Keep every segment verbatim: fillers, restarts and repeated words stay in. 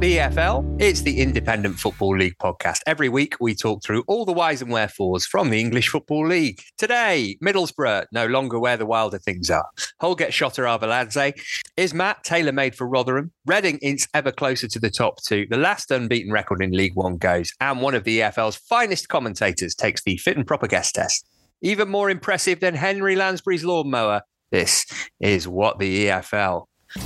the E F L? It's the Independent Football League podcast. Every week we talk through all the whys and wherefores from the English Football League. Today, Middlesbrough no longer where the wilder things are. Hull get Shota Arveladze. Is Matt tailor-made for Rotherham? Reading inch ever closer to the top two. The last unbeaten record in League One goes. And one of the E F L's finest commentators takes the fit and proper guest test. Even more impressive than Henry Lansbury's lawnmower. This is What the E F L.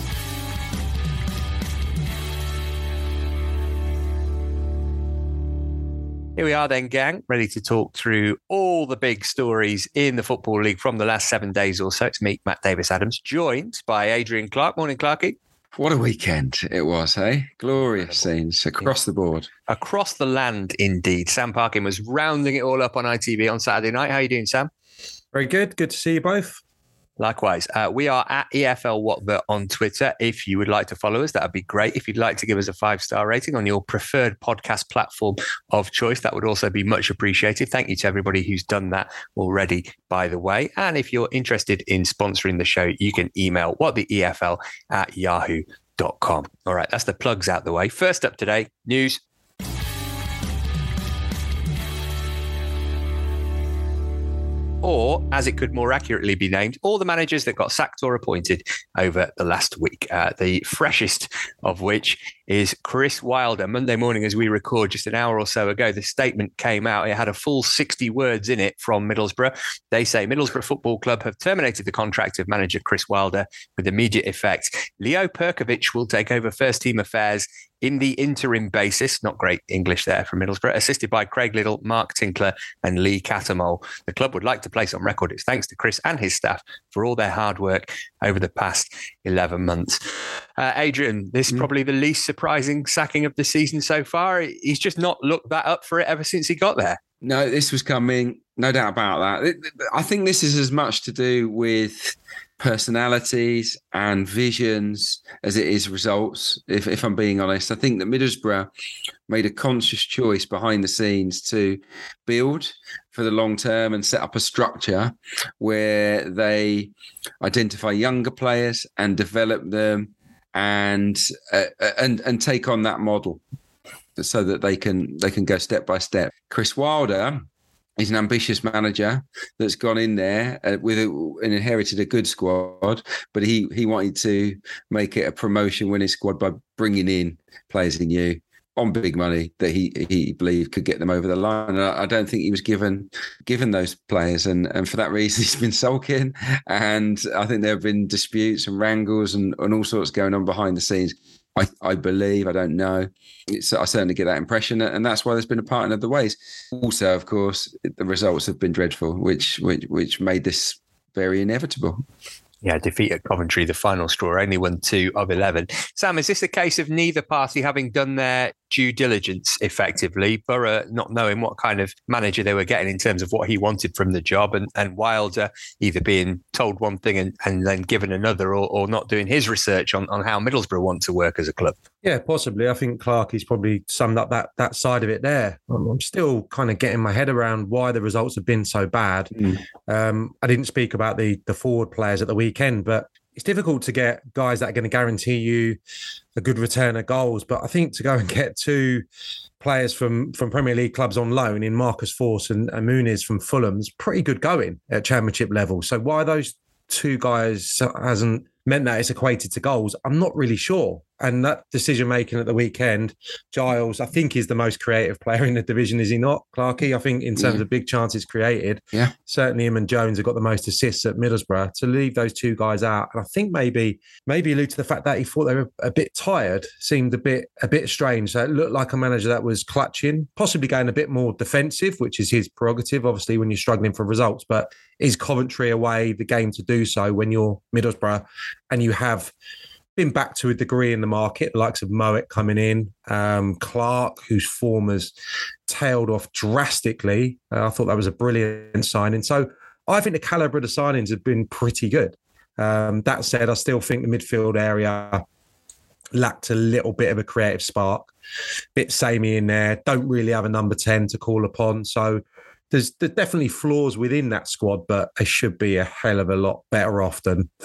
Here we are then, gang, ready to talk through all the big stories in the Football League from the last seven days or so. It's me, Matt Davis-Adams, joined by Adrian Clark. Morning, Clarky. What a weekend it was, hey? Glorious scenes across the board. Across the land, indeed. Sam Parkin was rounding it all up on I T V on Saturday night. How are you doing, Sam? Very good. Good to see you both. Likewise. Uh, we are at E F L What The on Twitter. If you would like to follow us, that would be great. If you'd like to give us a five-star rating on your preferred podcast platform of choice, that would also be much appreciated. Thank you to everybody who's done that already, by the way. And if you're interested in sponsoring the show, you can email whattheefl at yahoo dot com. All right, that's the plugs out the way. First up today, news. Or, as it could more accurately be named, all the managers that got sacked or appointed over the last week. Uh, the freshest of which is Chris Wilder. Monday morning, as we record, just an hour or so ago, the statement came out. It had a full sixty words in it from Middlesbrough. They say Middlesbrough Football Club have terminated the contract of manager Chris Wilder with immediate effect. Leo Perkovic will take over first team affairs in the interim basis. Not great English there from Middlesbrough. Assisted by Craig Liddle, Mark Tinkler and Lee Catamol. The club would like to place on record its thanks to Chris and his staff for all their hard work over the past eleven months. Uh, Adrian, this is mm. probably the least surprising sacking of the season so far. He's just not looked that up for it ever since he got there. No, this was coming. No doubt about that. I think this is as much to do with personalities and visions as it is results, if, if I'm being honest. I think that Middlesbrough made a conscious choice behind the scenes to build for the long term and set up a structure where they identify younger players and develop them and uh, and and take on that model so that they can they can go step by step. Chris Wilder is an ambitious manager that's gone in there uh, with a, and inherited a good squad, but he he wanted to make it a promotion-winning squad by bringing in players he knew on big money that he he believed could get them over the line. And I, I don't think he was given given those players, and and for that reason he's been sulking. And I think there have been disputes and wrangles and, and all sorts going on behind the scenes. I, I believe, I don't know. It's, I certainly get that impression, and that's why there's been a parting of the ways. Also, of course, the results have been dreadful, which which which made this very inevitable. Yeah, defeat at Coventry, the final straw, only won two of eleven. Sam, is this a case of neither party having done their due diligence effectively? Borough not knowing what kind of manager they were getting in terms of what he wanted from the job, and, and Wilder either being told one thing and, and then given another, or, or not doing his research on, on how Middlesbrough want to work as a club. Yeah, possibly. I think Clarkie's probably summed up that that side of it there. I'm, I'm still kind of getting my head around why the results have been so bad. Mm. Um, I didn't speak about the the forward players at the weekend, but it's difficult to get guys that are going to guarantee you a good return of goals. But I think to go and get two players from, from Premier League clubs on loan in Marcus Forss and, and Muniz from Fulham's pretty good going at Championship level. So why those two guys hasn't meant that it's equated to goals, I'm not really sure. And that decision-making at the weekend, Giles, I think, is the most creative player in the division, is he not, Clarkie? I think in terms yeah. of big chances created, yeah, certainly him and Jones have got the most assists at Middlesbrough. To leave those two guys out, and I think maybe maybe allude to the fact that he thought they were a bit tired, seemed a bit a bit strange. So it looked like a manager that was clutching, possibly going a bit more defensive, which is his prerogative, obviously, when you're struggling for results. But is Coventry away the game to do so when you're Middlesbrough and you have been back to a degree in the market, the likes of Moet coming in, um, Clark, whose form has tailed off drastically. Uh, I thought that was a brilliant signing. So I think the calibre of the signings have been pretty good. Um, that said, I still think the midfield area lacked a little bit of a creative spark. Bit samey in there. Don't really have a number ten to call upon. So there's, there's definitely flaws within that squad, but they should be a hell of a lot better off than third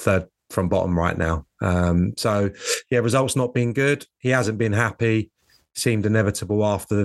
from bottom right now. Um, so, yeah, results not being good. He hasn't been happy. Seemed inevitable after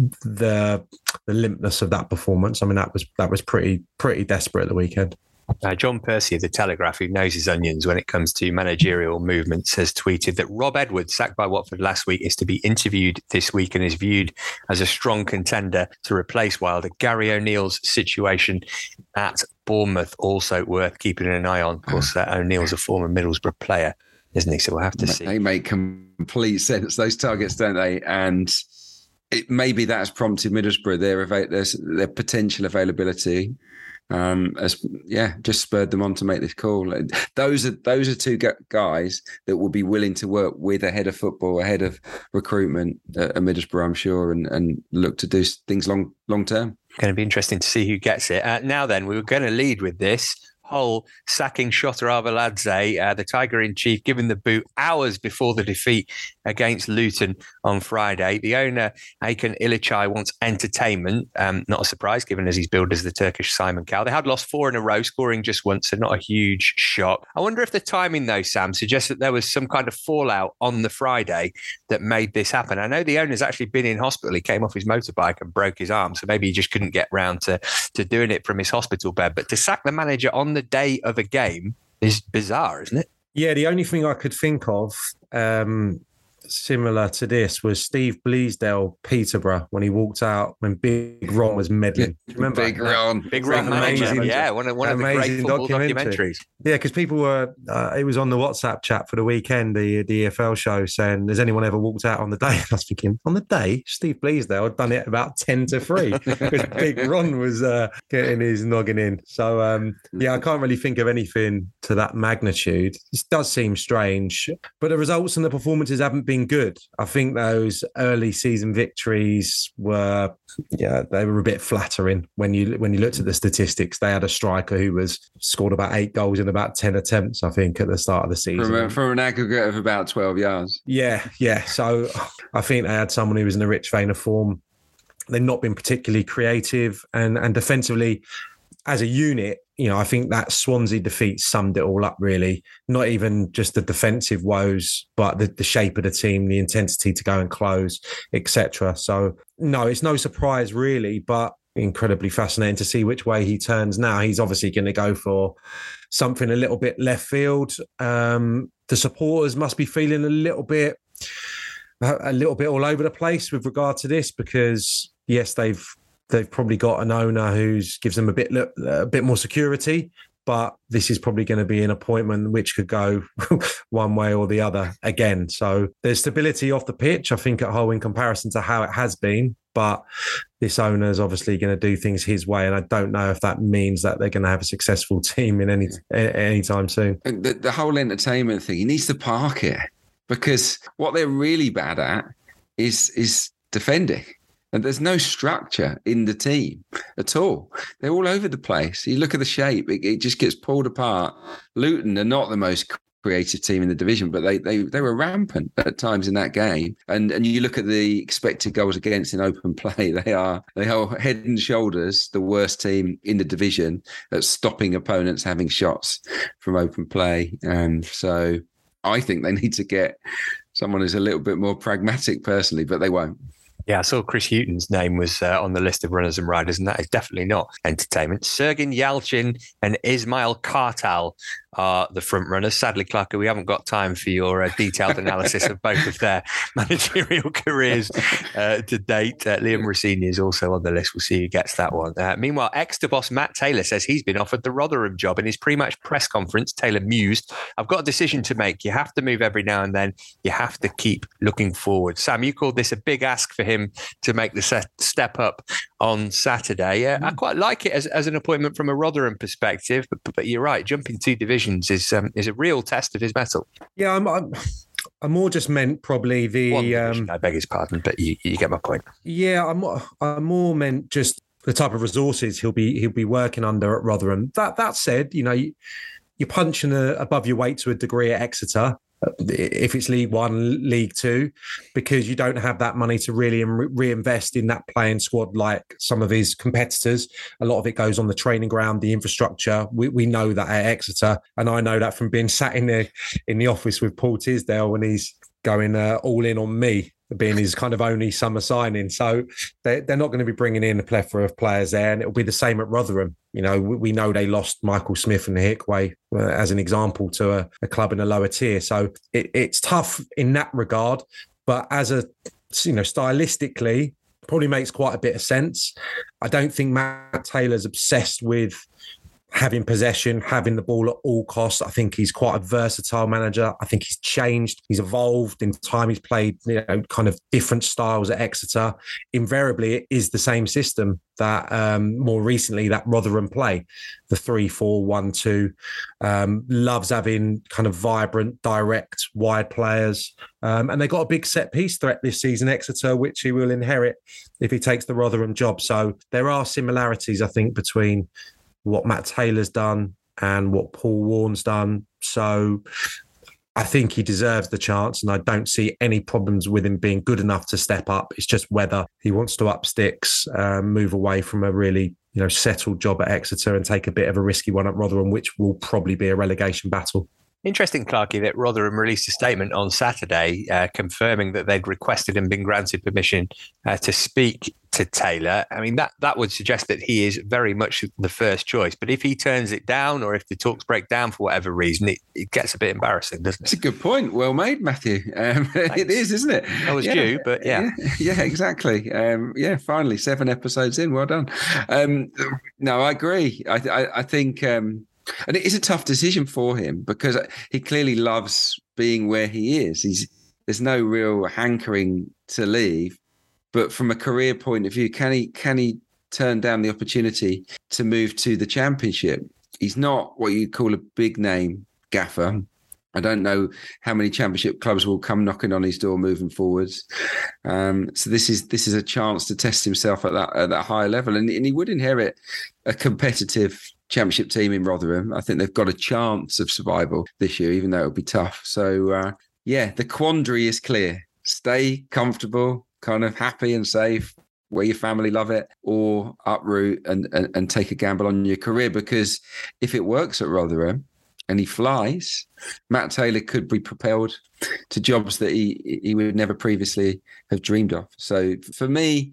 the the limpness of that performance. I mean, that was that was pretty pretty desperate at the weekend. Uh, John Percy of The Telegraph, who knows his onions when it comes to managerial movements, has tweeted that Rob Edwards, sacked by Watford last week, is to be interviewed this week and is viewed as a strong contender to replace Wilder. Gary O'Neill's situation at Bournemouth also worth keeping an eye on. Of course, uh, O'Neill's a former Middlesbrough player, isn't he? So we'll have to see. They make complete sense, those targets, don't they? And it, maybe that's prompted Middlesbrough, their, their, their potential availability. Um, as yeah, just spurred them on to make this call. Those are those are two guys that will be willing to work with a head of football, a head of recruitment at Middlesbrough, I'm sure, and, and look to do things long long term. Going to be interesting to see who gets it. Uh, now then, we were going to lead with this. Hull sacking Shota Arveladze, uh, the Tiger-in-Chief, given the boot hours before the defeat against Luton on Friday. The owner, Hakan Ilichai, wants entertainment. Um, not a surprise, given as he's billed as the Turkish Simon Cowell. They had lost four in a row, scoring just once, so not a huge shock. I wonder if the timing, though, Sam, suggests that there was some kind of fallout on the Friday that made this happen. I know the owner's actually been in hospital. He came off his motorbike and broke his arm, so maybe he just couldn't get round to, to doing it from his hospital bed. But to sack the manager on the day of a game is bizarre, isn't it? Yeah, the only thing I could think of um, similar to this was Steve Bleasdale, Peterborough, when he walked out when Big Ron was meddling. Yeah, Remember Big Ron, Big Ron manager. amazing, yeah, one of one of the great football documentaries. Yeah, because people were. Uh, it was on the WhatsApp chat for the weekend, the the E F L show, saying, "Has anyone ever walked out on the day?" I was thinking, on the day, Steve Bleasdale had done it about ten to three because Big Ron was uh, getting his noggin in. So um, yeah, I can't really think of anything to that magnitude. This does seem strange, but the results and the performances haven't been good. I think those early season victories were, yeah, they were a bit flattering when you when you looked at the statistics. They had a striker who was scored about eight goals in about ten attempts, I think, at the start of the season. From, a, from an aggregate of about twelve yards. Yeah, yeah. So I think they had someone who was in a rich vein of form. They've not been particularly creative, and and defensively, as a unit, you know, I think that Swansea defeat summed it all up, really. Not even just the defensive woes, but the, the shape of the team, the intensity to go and close, et cetera. So, no, it's no surprise, really, but incredibly fascinating to see which way he turns now. He's obviously going to go for something a little bit left field. Um, the supporters must be feeling a little bit, a little bit all over the place with regard to this, because, yes, they've They've probably got an owner who gives them a bit a bit more security, but this is probably going to be an appointment which could go one way or the other again. So there's stability off the pitch, I think, at Hull in comparison to how it has been. But this owner is obviously going to do things his way, and I don't know if that means that they're going to have a successful team in any anytime soon. The, the whole entertainment thing, he needs to park it, because what they're really bad at is is defending. And there's no structure in the team at all. They're all over the place. You look at the shape, it, it just gets pulled apart. Luton are not the most creative team in the division, but they they they were rampant at times in that game. And and you look at the expected goals against in open play, they are they are head and shoulders the worst team in the division at stopping opponents having shots from open play. And so I think they need to get someone who's a little bit more pragmatic personally, but they won't. Yeah, I saw Chris Hughton's name was uh, on the list of runners and riders, and that is definitely not entertainment. Sergen Yalchin and Ismail Kartal are the front runners. Sadly, Clark, we haven't got time for your uh, detailed analysis of both of their managerial careers uh, to date. Uh, Liam Rossini is also on the list. We'll see who gets that one. Uh, meanwhile, ex-to boss Matt Taylor says he's been offered the Rotherham job. In his pre-match press conference, Taylor mused, "I've got a decision to make. You have to move every now and then. You have to keep looking forward." Sam, you called this a big ask for him to make the set, step up on Saturday. Uh, mm. I quite like it as, as an appointment from a Rotherham perspective, but, but you're right, jumping two divisions is um, is a real test of his mettle. Yeah, I'm, I'm, I'm more just meant probably the... One division, um, I beg his pardon, but you, you get my point. Yeah, I'm, I'm more meant just the type of resources he'll be he'll be working under at Rotherham. That that said, you know, you, you're punching a, above your weight to a degree at Exeter. if it's League One, League Two, because you don't have that money to really re- reinvest in that playing squad like some of his competitors. A lot of it goes on the training ground, the infrastructure. We we know that at Exeter, and I know that from being sat in the in the office with Paul Tisdale when he's going uh, all in on me, being his kind of only summer signing. So they're, they're not going to be bringing in a plethora of players there, and it'll be the same at Rotherham. You know, we, we know they lost Michael Smith and Hickway uh, as an example to a, a club in a lower tier. So it, it's tough in that regard, but as a, you know, stylistically, probably makes quite a bit of sense. I don't think Matt Taylor's obsessed with having possession, having the ball at all costs. I think he's quite a versatile manager. I think he's changed. He's evolved in time. He's played, you know, kind of different styles at Exeter. Invariably, it is the same system that um, more recently that Rotherham play, the three four one two. Um, loves having kind of vibrant, direct, wide players. Um, and they got a big set piece threat this season, Exeter, which he will inherit if he takes the Rotherham job. So there are similarities, I think, between what Matt Taylor's done and what Paul Warne's done. So I think he deserves the chance, and I don't see any problems with him being good enough to step up. It's just whether he wants to up sticks, uh, move away from a really, you know, settled job at Exeter and take a bit of a risky one at Rotherham, which will probably be a relegation battle. Interesting, Clarky, that Rotherham released a statement on Saturday uh, confirming that they'd requested and been granted permission uh, to speak to Taylor. I mean, that, that would suggest that he is very much the first choice. But if he turns it down, or if the talks break down for whatever reason, it, it gets a bit embarrassing, doesn't it? It's a good point. Well made, Matthew. Um, it is, isn't it? I was yeah. due, but yeah. Yeah, yeah exactly. Um, yeah, finally, seven episodes in. Well done. Um, no, I agree. I, I, I think... Um, And it is a tough decision for him because he clearly loves being where he is. He's there's no real hankering to leave, but from a career point of view, can he can he turn down the opportunity to move to the Championship? He's not what you call a big name gaffer. I don't know how many Championship clubs will come knocking on his door moving forwards. Um, so this is this is a chance to test himself at that at that higher level, and, and he would inherit a competitive Championship team in Rotherham. I think they've got a chance of survival this year, even though it'll be tough. So uh, yeah, the quandary is clear: stay comfortable, kind of happy and safe, where your family love it, or uproot and, and and take a gamble on your career. Because if it works at Rotherham and he flies, Matt Taylor could be propelled to jobs that he he would never previously have dreamed of. So for me,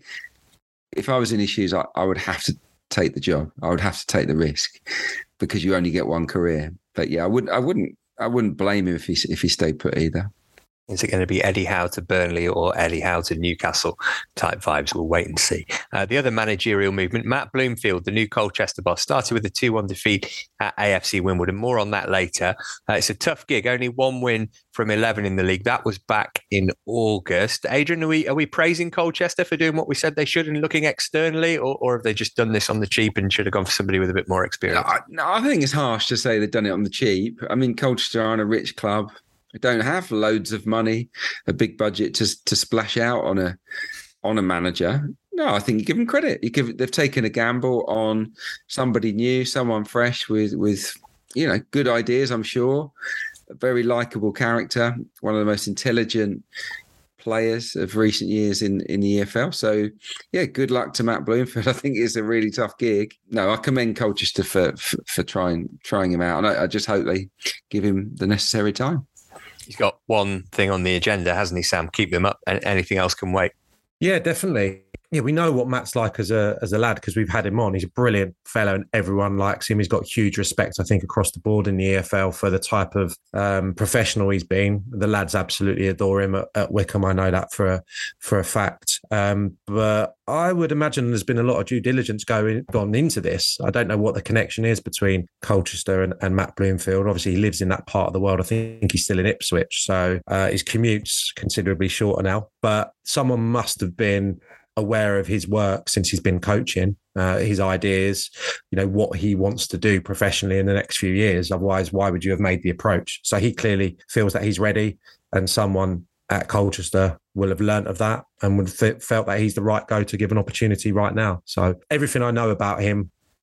if I was in his shoes, I, I would have to take the job. I would have to take the risk because you only get one career. But yeah, I wouldn't I wouldn't I wouldn't blame him if he if he stayed put either. Is it going to be Eddie Howe to Burnley or Eddie Howe to Newcastle type vibes? We'll wait and see. Uh, the other managerial movement, Matt Bloomfield, the new Colchester boss, started with a two one defeat at A F C Wimbledon. More on that later. Uh, it's a tough gig. Only one win from eleven in the league. That was back in August. Adrian, are we are we praising Colchester for doing what we said they should and looking externally, or, or have they just done this on the cheap and should have gone for somebody with a bit more experience? No, I, no, I think it's harsh to say they've done it on the cheap. I mean, Colchester aren't a rich club. They don't have loads of money, a big budget to to splash out on a on a manager. No, I think you give them credit. You give they've taken a gamble on somebody new, someone fresh with with you know good ideas. I'm sure, a very likable character, one of the most intelligent players of recent years in in the E F L. So yeah, good luck to Matt Bloomfield. I think it's a really tough gig. No, I commend Colchester for for, for trying trying him out, and I, I just hope they give him the necessary time. He's got one thing on the agenda, hasn't he, Sam? Keep them up, and anything else can wait. Yeah, definitely. Yeah, we know what Matt's like as a as a lad because we've had him on. He's a brilliant fellow and everyone likes him. He's got huge respect, I think, across the board in the E F L for the type of um, professional he's been. The lads absolutely adore him at, at Wycombe. I know that for a, for a fact. Um, but I would imagine there's been a lot of due diligence going gone into this. I don't know what the connection is between Colchester and, and Matt Bloomfield. Obviously, he lives in that part of the world. I think he's still in Ipswich. So uh, his commute's considerably shorter now. But someone must have been aware of his work since he's been coaching, uh, his ideas, you know, what he wants to do professionally in the next few years. Otherwise, why would you have made the approach? So he clearly feels that he's ready, and someone at Colchester will have learnt of that and would have felt that he's the right go to give an opportunity right now. So everything I know about him,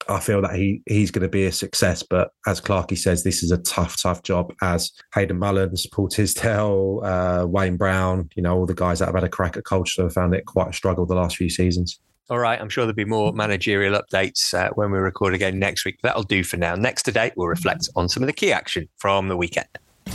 I feel that he he's going to be a success. But as Clarkey says, this is a tough, tough job. As Hayden Mullins, Paul Tisdale, uh, Wayne Brown, you know, all the guys that have had a crack at Colchester have found it quite a struggle the last few seasons. All right, I'm sure there'll be more managerial updates uh, when we record again next week. That'll do for now. Next today, we'll reflect on some of the key action from the weekend.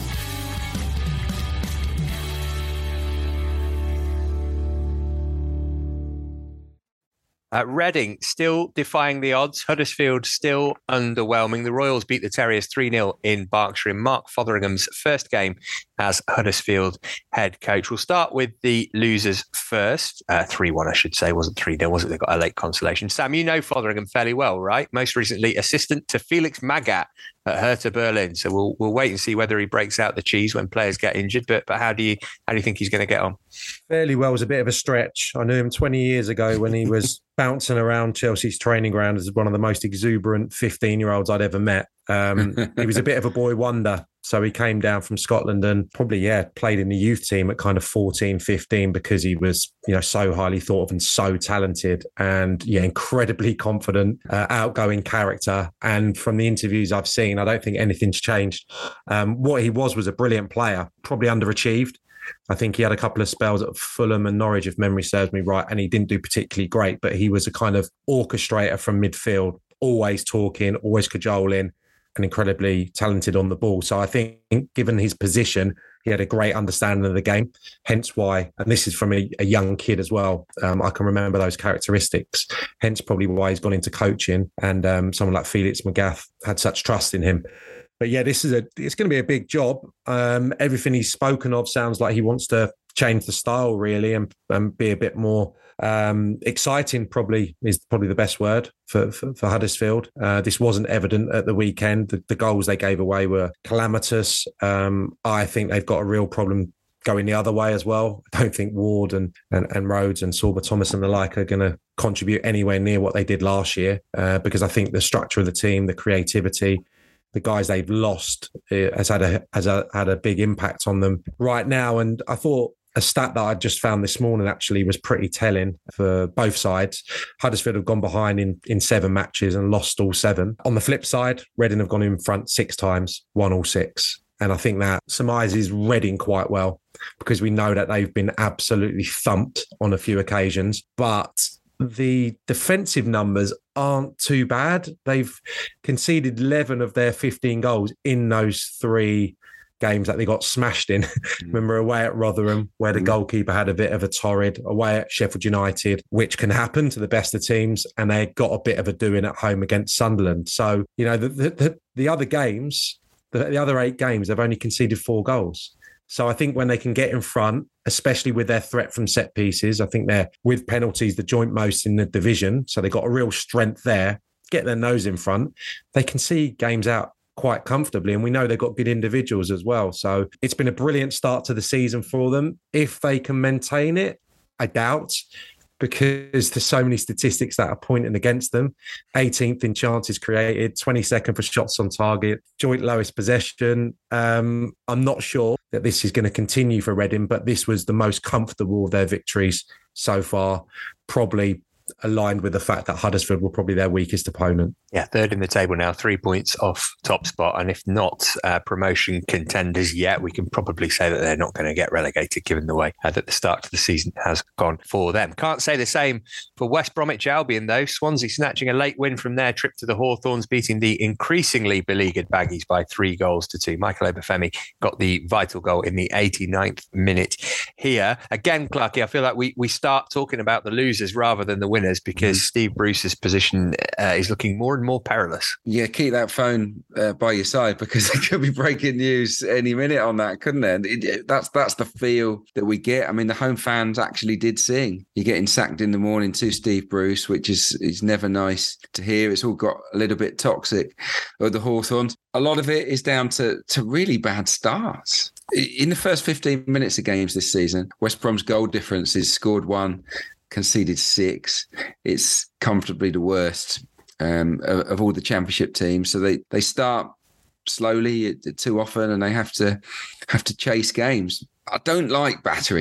Uh, Reading still defying the odds. Huddersfield still underwhelming. The Royals beat the Terriers three nil in Berkshire in Mark Fotheringham's first game as Huddersfield head coach. We'll start with the losers first. Uh, three one, I should say. It wasn't three nil, was it? They got a late consolation. Sam, you know Fotheringham fairly well, right? Most recently, assistant to Felix Magath at Hertha Berlin. So we'll we'll wait and see whether he breaks out the cheese when players get injured. But but how do you how do you think he's going to get on? Fairly well was a bit of a stretch. I knew him twenty years ago when he was bouncing around Chelsea's training ground as one of the most exuberant fifteen-year-olds I'd ever met. Um, he was a bit of a boy wonder. So he came down from Scotland and probably, yeah, played in the youth team at kind of fourteen, fifteen because he was, you know, so highly thought of and so talented and, yeah, incredibly confident, uh, outgoing character. And from the interviews I've seen, I don't think anything's changed. Um, what he was was a brilliant player, probably underachieved. I think he had a couple of spells at Fulham and Norwich, if memory serves me right, and he didn't do particularly great, but he was a kind of orchestrator from midfield, always talking, always cajoling, and incredibly talented on the ball. So I think given his position, he had a great understanding of the game, hence why, and this is from a, a young kid as well, um, I can remember those characteristics, hence probably why he's gone into coaching, and um, someone like Felix Magath had such trust in him. But yeah, this is a it's going to be a big job. Um, everything he's spoken of sounds like he wants to change the style really and, and be a bit more um, exciting. Probably is probably the best word for for, for Huddersfield. Uh, this wasn't evident at the weekend. The, the goals they gave away were calamitous. Um, I think they've got a real problem going the other way as well. I don't think Ward and and, and Rhodes and Sorba Thomas and the like are going to contribute anywhere near what they did last year uh, because I think the structure of the team, the creativity, the guys they've lost uh, has had a has a, had a big impact on them right now. And I thought a stat that I just found this morning actually was pretty telling for both sides. Huddersfield have gone behind in, in seven matches and lost all seven. On the flip side, Reading have gone in front six times, won all six. And I think that surmises Reading quite well because we know that they've been absolutely thumped on a few occasions. But the defensive numbers aren't too bad. They've conceded eleven of their fifteen goals in those three games that they got smashed in. Mm. Remember away at Rotherham, where the mm. goalkeeper had a bit of a torrid, away at Sheffield United, which can happen to the best of teams, and they got a bit of a doing at home against Sunderland. So, you know, the the, the other games, the, the other eight games, they've only conceded four goals. So I think when they can get in front, especially with their threat from set pieces, I think they're, with penalties, the joint most in the division. So they've got a real strength there. Get their nose in front. They can see games out quite comfortably. And we know they've got good individuals as well. So it's been a brilliant start to the season for them. If they can maintain it, I doubt, because there's so many statistics that are pointing against them. eighteenth in chances created, twenty-second for shots on target, joint lowest possession. Um, I'm not sure that this is going to continue for Reading, but this was the most comfortable of their victories so far, probably aligned with the fact that Huddersfield were probably their weakest opponent. Yeah, third in the table now, three points off top spot. And if not uh, promotion contenders yet, we can probably say that they're not going to get relegated given the way uh, that the start to the season has gone for them. Can't say the same for West Bromwich Albion, though. Swansea snatching a late win from their trip to the Hawthorns, beating the increasingly beleaguered Baggies by three goals to two. Michael Obafemi got the vital goal in the eighty-ninth minute here. Again, Clarkey, I feel like we, we start talking about the losers rather than the winners because mm-hmm. Steve Bruce's position uh, is looking more and more perilous. Yeah, keep that phone uh, by your side because there could be breaking news any minute on that, couldn't there? It, it, that's that's the feel that we get. I mean, the home fans actually did sing. You're getting sacked in the morning to Steve Bruce, which is is never nice to hear. It's all got a little bit toxic at the Hawthorns. A lot of it is down to to really bad starts. In the first fifteen minutes of games this season, West Brom's goal difference is scored one, conceded six. It's comfortably the worst um, of, of all the championship teams. So they, they start slowly too often and they have to have to chase games. I don't like battering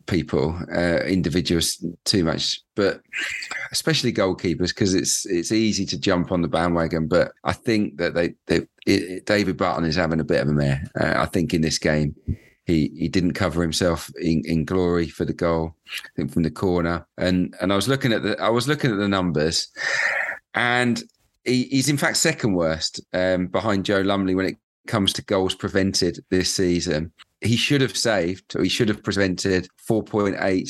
people, uh, individuals too much, but especially goalkeepers, because it's it's easy to jump on the bandwagon. But I think that they, they it, David Button is having a bit of a mare. Uh, I think in this game, he he didn't cover himself in, in glory for the goal, I think from the corner. And and I was looking at the I was looking at the numbers, and he, he's in fact second worst um, behind Joe Lumley when it comes to goals prevented this season. He should have saved, or he should have prevented four point eight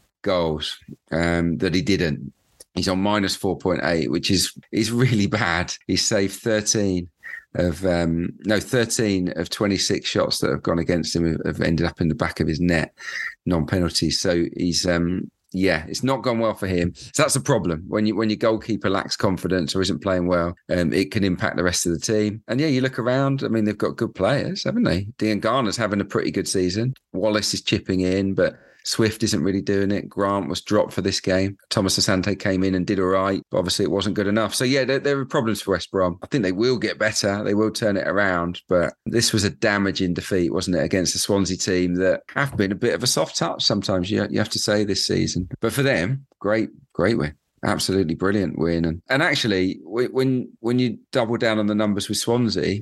goals um, that he didn't. He's on minus four point eight, which is is really bad. He's saved thirteen of um, no thirteen of twenty-six shots that have gone against him have ended up in the back of his net, non-penalties. So he's um, yeah, it's not gone well for him. So that's a problem when you when your goalkeeper lacks confidence or isn't playing well. Um, it can impact the rest of the team. And yeah, you look around. I mean, they've got good players, haven't they? Diangana's having a pretty good season. Wallace is chipping in, but Swift isn't really doing it. Grant was dropped for this game. Thomas Asante came in and did all right, but obviously it wasn't good enough. So yeah, there, there are problems for West Brom. I think they will get better. They will turn it around, but this was a damaging defeat, wasn't it, against the Swansea team that have been a bit of a soft touch sometimes, you, you have to say, this season. But for them, great, great win. Absolutely brilliant win. And, and actually, when when you double down on the numbers with Swansea,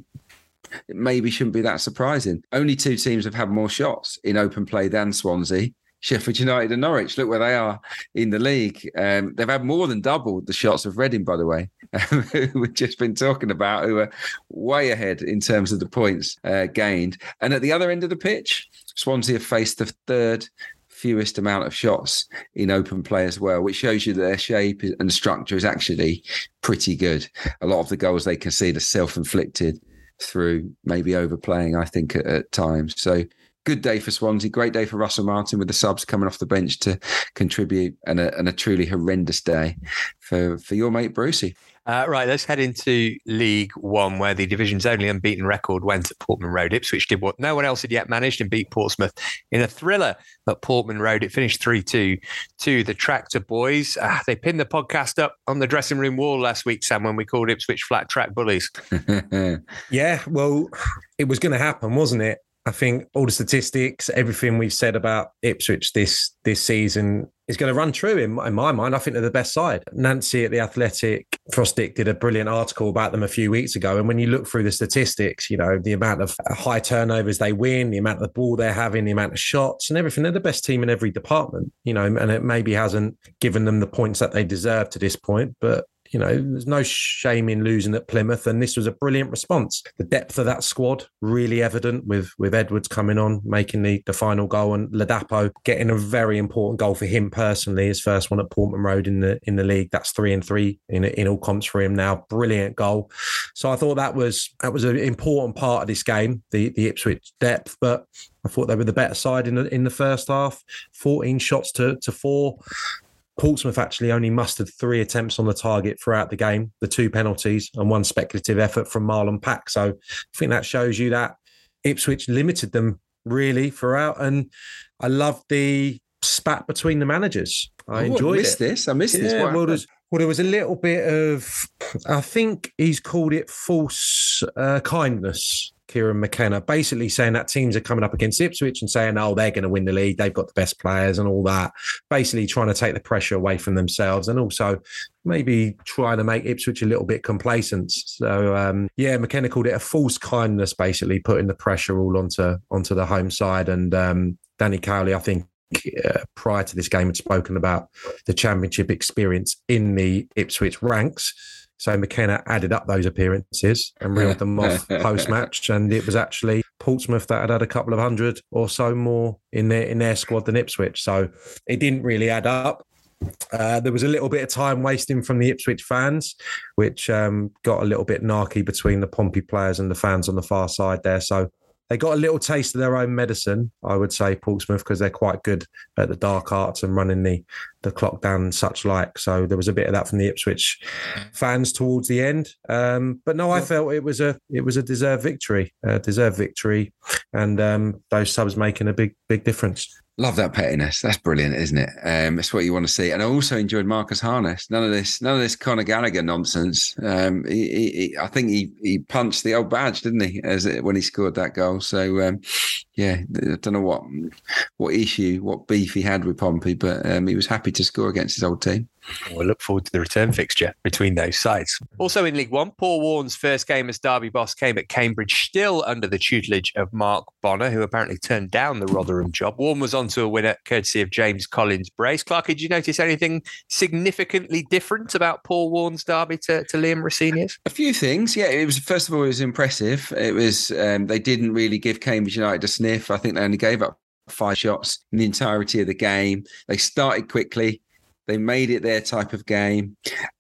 it maybe shouldn't be that surprising. Only two teams have had more shots in open play than Swansea. Sheffield United and Norwich, look where they are in the league. Um, they've had more than double the shots of Reading, by the way, who we've just been talking about, who are way ahead in terms of the points uh, gained. And at the other end of the pitch, Swansea have faced the third fewest amount of shots in open play as well, which shows you that their shape and structure is actually pretty good. A lot of the goals they concede are self-inflicted through maybe overplaying, I think, at, at times. So good day for Swansea, great day for Russell Martin with the subs coming off the bench to contribute, and a, and a truly horrendous day for, for your mate Brucey. Uh, right, let's head into League One, where the division's only unbeaten record went at Portman Road. Ipswich did what no one else had yet managed and beat Portsmouth in a thriller at Portman Road. It finished three two to the Tractor Boys. Uh, they pinned the podcast up on the dressing room wall last week, Sam, when we called Ipswich flat track bullies. Yeah, well, it was going to happen, wasn't it? I think all the statistics, everything we've said about Ipswich this this season is going to run true in, in my mind. I think they're the best side. Nancy at The Athletic, Frostick did a brilliant article about them a few weeks ago. And when you look through the statistics, you know, the amount of high turnovers they win, the amount of the ball they're having, the amount of shots and everything, they're the best team in every department, you know, and it maybe hasn't given them the points that they deserve to this point, but you know, there's no shame in losing at Plymouth, and this was a brilliant response. The depth of that squad really evident with with Edwards coming on, making the, the final goal, and Ladapo getting a very important goal for him personally, his first one at Portman Road in the in the league. That's three and three in in all comps for him now. Brilliant goal. So I thought that was that was an important part of this game, the the Ipswich depth, but I thought they were the better side in the in the first half. fourteen shots to to four. Portsmouth actually only mustered three attempts on the target throughout the game, the two penalties and one speculative effort from Marlon Pack. So I think that shows you that Ipswich limited them really throughout. And I loved the spat between the managers. I oh, enjoyed I missed it. this. I missed yeah, this. Wow. Well, there's, well, there was a little bit of, I think he's called it false uh, kindness. Kieran McKenna, basically saying that teams are coming up against Ipswich and saying, oh, they're going to win the league. They've got the best players and all that. Basically trying to take the pressure away from themselves and also maybe trying to make Ipswich a little bit complacent. So, um, yeah, McKenna called it a false kindness, basically putting the pressure all onto onto the home side. And um, Danny Cowley, I think, uh, prior to this game had spoken about the championship experience in the Ipswich ranks. So McKenna added up those appearances and reeled them off post-match, and it was actually Portsmouth that had had a couple of hundred or so more in their in their squad than Ipswich. So it didn't really add up. Uh, there was a little bit of time wasting from the Ipswich fans, which um, got a little bit narky between the Pompey players and the fans on the far side there. So they got a little taste of their own medicine, I would say, Portsmouth, because they're quite good at the dark arts and running the, the clock down and such like. So there was a bit of that from the Ipswich fans towards the end. Um, but no, I felt it was a it was a deserved victory, a deserved victory, and um, those subs making a big big difference. Love that pettiness. That's brilliant, isn't it? Um, it's what you want to see. And I also enjoyed Marcus Harness. None of this, none of this Conor Gallagher nonsense. Um, he, he, I think he he punched the old badge, didn't he, as it, when he scored that goal? So um, yeah, I don't know what what issue, what beef he had with Pompey, but um, he was happy to score against his old team. We'll look forward to the return fixture between those sides. Also in League One, Paul Warne's first game as Derby boss came at Cambridge, still under the tutelage of Mark Bonner, who apparently turned down the Rotherham job. Warne was onto a winner courtesy of James Collins brace. Clarky, did you notice anything significantly different about Paul Warne's Derby to, to Liam Rossini's? A few things. Yeah, it was, first of all, it was impressive. It was, um, they didn't really give Cambridge United a sniff. I think they only gave up five shots in the entirety of the game. They started quickly. They made it their type of game,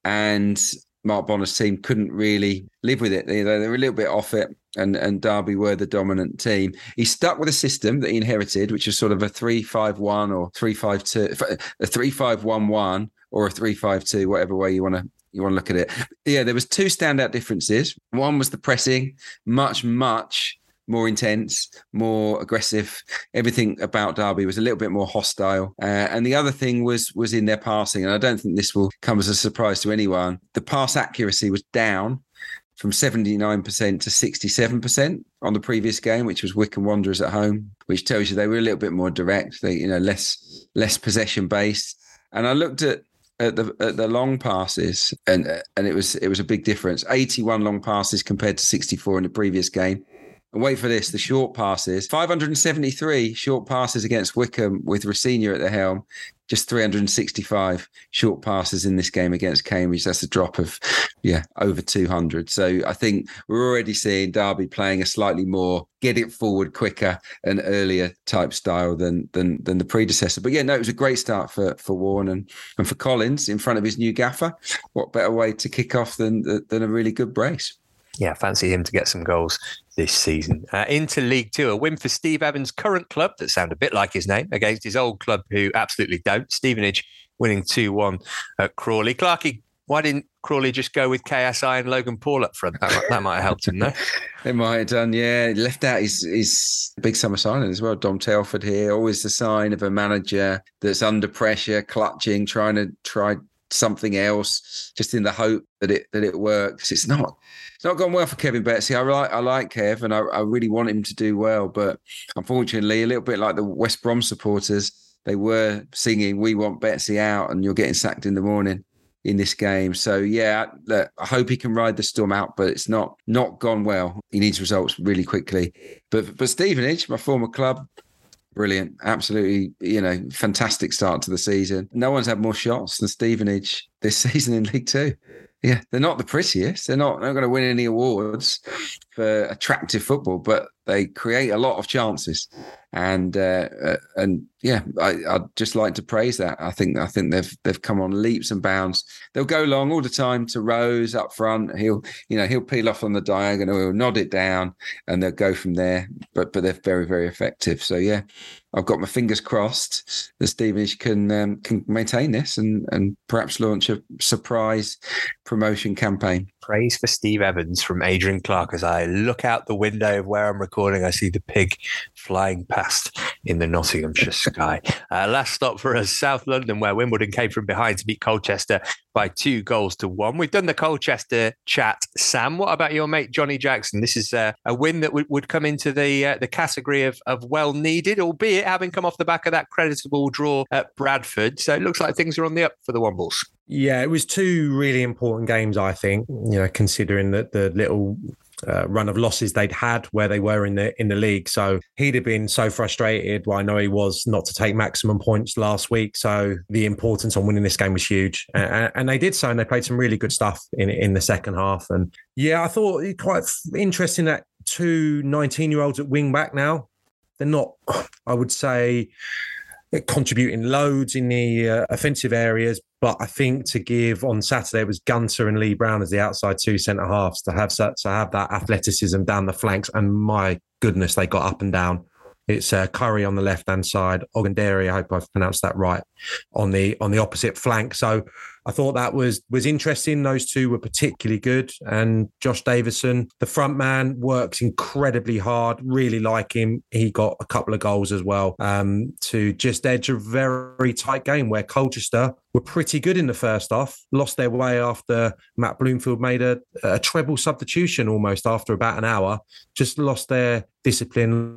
and Mark Bonner's team couldn't really live with it. They, they were a little bit off it, and, and Derby were the dominant team. He stuck with a system that he inherited, which was sort of a three five one or three five two, a three five one one or a three five two, whatever way you want to you want to look at it. Yeah, there was two standout differences. One was the pressing, much, much more intense, more aggressive. Everything about Derby was a little bit more hostile. Uh, and the other thing was was in their passing. And I don't think this will come as a surprise to anyone. The pass accuracy was down from seventy-nine percent to sixty-seven percent on the previous game, which was Wycombe Wanderers at home, which tells you they were a little bit more direct. They, you know, less less possession based. And I looked at At the at the long passes, and and it was it was a big difference. eighty-one long passes compared to sixty-four in the previous game. And wait for this, the short passes, five hundred seventy-three short passes against Wycombe with Rossini at the helm, just three hundred sixty-five short passes in this game against Cambridge. That's a drop of, yeah, over two hundred. So I think we're already seeing Derby playing a slightly more get it forward quicker and earlier type style than than than the predecessor. But yeah, no, it was a great start for for Warne and, and for Collins in front of his new gaffer. What better way to kick off than than a really good brace? Yeah, fancy him to get some goals this season. Uh, into League Two, a win for Steve Evans' current club that sound a bit like his name against his old club who absolutely don't. Stevenage winning two one at Crawley. Clarky, why didn't Crawley just go with K S I and Logan Paul up front? That, that might have helped him, no? It might have done, yeah. He left out his, his big summer signing as well. Dom Telford here, always the sign of a manager that's under pressure, clutching, trying to try something else, just in the hope that it that it works. It's not it's not gone well for Kevin Betsy. I like I like Kev, and I, I really want him to do well, but unfortunately, a little bit like the West Brom supporters, they were singing "We want Betsy out," and you're getting sacked in the morning in this game. So yeah, look, I hope he can ride the storm out, but it's not not gone well. He needs results really quickly. But but Stevenage, my former club, brilliant. Absolutely, you know, fantastic start to the season. No one's had more shots than Stevenage this season in League Two. Yeah, they're not the prettiest. They're not, not going to win any awards for attractive football, but they create a lot of chances. And uh, uh, and yeah, I, I'd just like to praise that. I think I think they've they've come on leaps and bounds. They'll go long all the time to Rose up front. He'll you know he'll peel off on the diagonal, he'll nod it down, and they'll go from there. But but they're very very effective. So yeah, I've got my fingers crossed that Stevenage can um, can maintain this and and perhaps launch a surprise promotion campaign. Praise for Steve Evans from Adrian Clark. As I look out the window of where I'm recording, I see the pig flying past in the Nottinghamshire sky. Uh, last stop for us, South London, where Wimbledon came from behind to beat Colchester by two goals to one. We've done the Colchester chat. Sam, what about your mate Johnny Jackson? This is uh, a win that w- would come into the uh, the category of, of well needed, albeit having come off the back of that creditable draw at Bradford. So it looks like things are on the up for the Wombles. Yeah, it was two really important games, I think, you know, considering that the little uh, run of losses they'd had where they were in the in the league. So he'd have been so frustrated, well, I know he was, not to take maximum points last week. So the importance on winning this game was huge. And, and they did so, and they played some really good stuff in, in the second half. And yeah, I thought it quite interesting that two nineteen-year-olds at wing back now, they're not, I would say, contributing loads in the uh, offensive areas. But I think to give on Saturday, it was Gunter and Lee Brown as the outside two centre halves to have to have that athleticism down the flanks. And my goodness, they got up and down. It's uh, Curry on the left-hand side, Ogundere, I hope I've pronounced that right, on the on the opposite flank. So I thought that was was interesting. Those two were particularly good. And Josh Davison, the front man, works incredibly hard. Really like him. He got a couple of goals as well um, to just edge a very tight game where Colchester were pretty good in the first half, lost their way after Matt Bloomfield made a, a treble substitution almost after about an hour, just lost their discipline,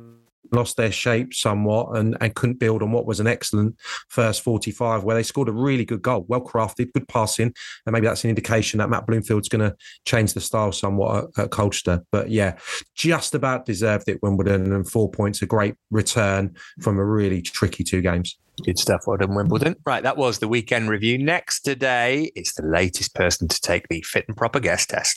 lost their shape somewhat and, and couldn't build on what was an excellent first forty-five, where they scored a really good goal, well crafted, good passing, and maybe that's an indication that Matt Bloomfield's going to change the style somewhat at, at Colchester. But yeah, just about deserved it, Wimbledon, and four points, a great return from a really tricky two games. Good stuff, well done, Wimbledon. Right, that was the weekend review. Next today, it's the latest person to take the Fit and Proper Guest test.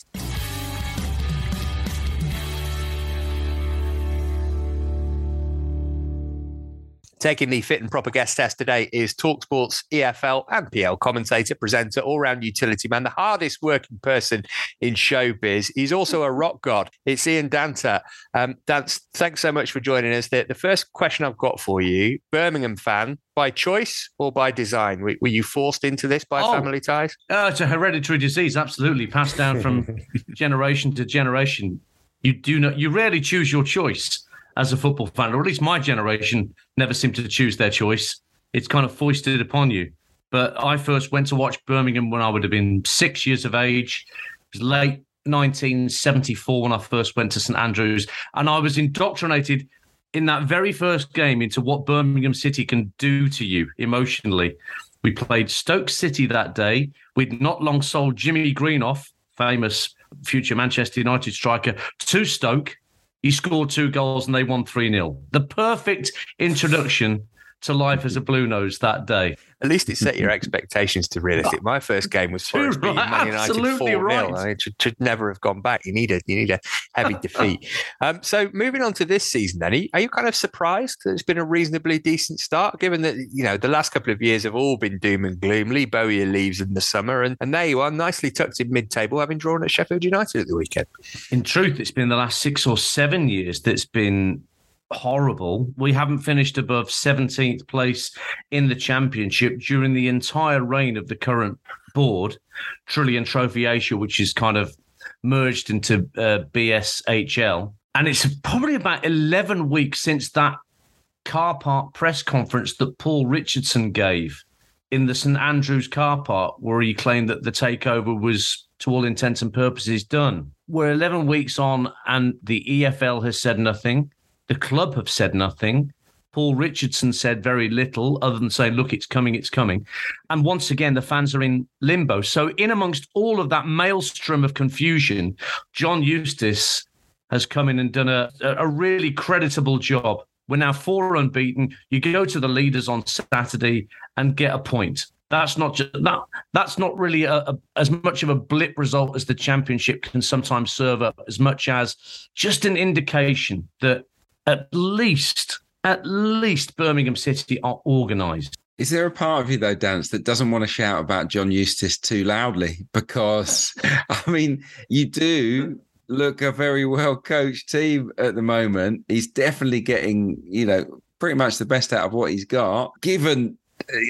Taking the Fit and Proper Guest test today is TalkSport's E F L and P L commentator, presenter, all-round utility man, the hardest working person in showbiz. He's also a rock god. It's Ian Danter. Um, Dance, thanks so much for joining us. The, the first question I've got for you, Birmingham fan, by choice or by design? Were, were you forced into this by oh, family ties? Uh, it's a hereditary disease, absolutely, passed down from generation to generation. You do not, you rarely choose your choice as a football fan, or at least my generation never seemed to choose their choice. It's kind of foisted upon you. But I first went to watch Birmingham when I would have been six years of age. It was late nineteen seventy-four when I first went to St Andrews. And I was indoctrinated in that very first game into what Birmingham City can do to you emotionally. We played Stoke City that day. We'd not long sold Jimmy Greenoff, famous future Manchester United striker, to Stoke. He scored two goals and they won three nil. The perfect introduction to life as a Blue Nose that day. At least it set your expectations to realistic. My first game was Forest beating Man United four nil. Right. It should, should never have gone back. You need a, you need a heavy defeat. Um, so moving on to this season, then, are you kind of surprised that it's been a reasonably decent start, given that, you know, the last couple of years have all been doom and gloom? Lee Bowyer leaves in the summer, and, and there you are, nicely tucked in mid-table, having drawn at Sheffield United at the weekend. In truth, it's been the last six or seven years that's been horrible. We haven't finished above seventeenth place in the Championship during the entire reign of the current board, Trillion Trophy Asia, which is kind of merged into uh, B S H L. And it's probably about eleven weeks since that car park press conference that Paul Richardson gave in the St Andrews car park, where he claimed that the takeover was, to all intents and purposes, done. We're eleven weeks on and the E F L has said nothing. The club have said nothing. Paul Richardson said very little other than saying, look, it's coming, it's coming. And once again, the fans are in limbo. So in amongst all of that maelstrom of confusion, John Eustace has come in and done a, a really creditable job. We're now four unbeaten. You go to the leaders on Saturday and get a point. That's not just that. That's not really a, a, as much of a blip result as the Championship can sometimes serve up, as much as just an indication that At least, at least Birmingham City are organised. Is there a part of you, though, Dance, that doesn't want to shout about John Eustace too loudly? Because, I mean, you do look a very well-coached team at the moment. He's definitely getting, you know, pretty much the best out of what he's got, given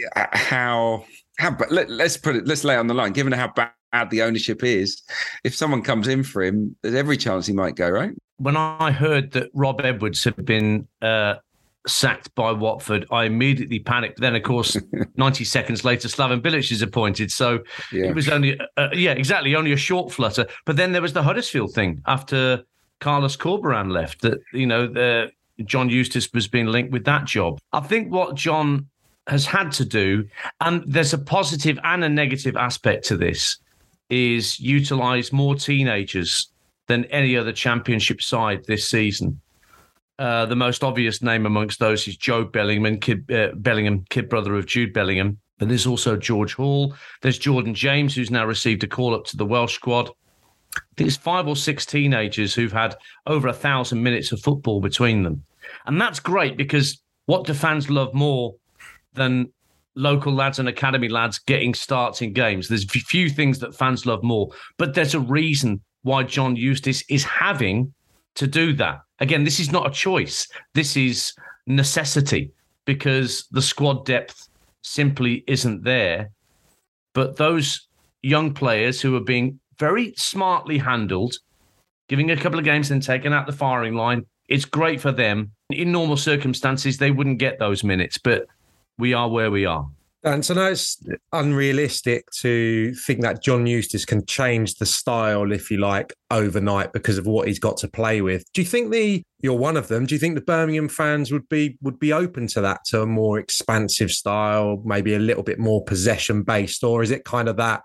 how, how let, let's put it, let's lay it on the line, given how bad the ownership is. If someone comes in for him, there's every chance he might go, right? When I heard that Rob Edwards had been uh, sacked by Watford, I immediately panicked. Then, of course, ninety seconds later, Slaven Bilic is appointed. So yeah. It was only, uh, yeah, exactly, only a short flutter. But then there was the Huddersfield thing after Carlos Corberán left, that, you know, the, John Eustace was being linked with that job. I think what John has had to do, and there's a positive and a negative aspect to this, is utilise more teenagers than any other Championship side this season. Uh, the most obvious name amongst those is Joe Bellingham, kid, uh, Bellingham, kid brother of Jude Bellingham. But there's also George Hall. There's Jordan James, who's now received a call up to the Welsh squad. There's five or six teenagers who've had over a thousand minutes of football between them. And that's great, because what do fans love more than local lads and academy lads getting starts in games? There's few things that fans love more, but there's a reason why John Eustace is having to do that. Again, this is not a choice. This is necessity, because the squad depth simply isn't there. But those young players who are being very smartly handled, giving a couple of games and taking out the firing line, it's great for them. In normal circumstances, they wouldn't get those minutes, but we are where we are. And so now it's unrealistic to think that John Eustace can change the style, if you like, overnight because of what he's got to play with. Do you think the you're one of them? Do you think the Birmingham fans would be would be open to that, to a more expansive style, maybe a little bit more possession based, or is it kind of that?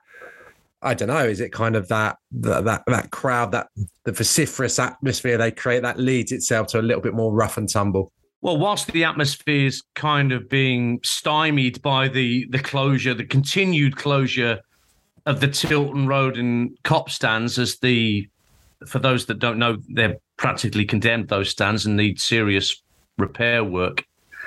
I don't know. Is it kind of that that that, that crowd, that the vociferous atmosphere they create that leads itself to a little bit more rough and tumble? Well, whilst the atmosphere is kind of being stymied by the the closure, the continued closure of the Tilton Road and Cop stands, as the, for those that don't know, they're practically condemned, those stands, and need serious repair work.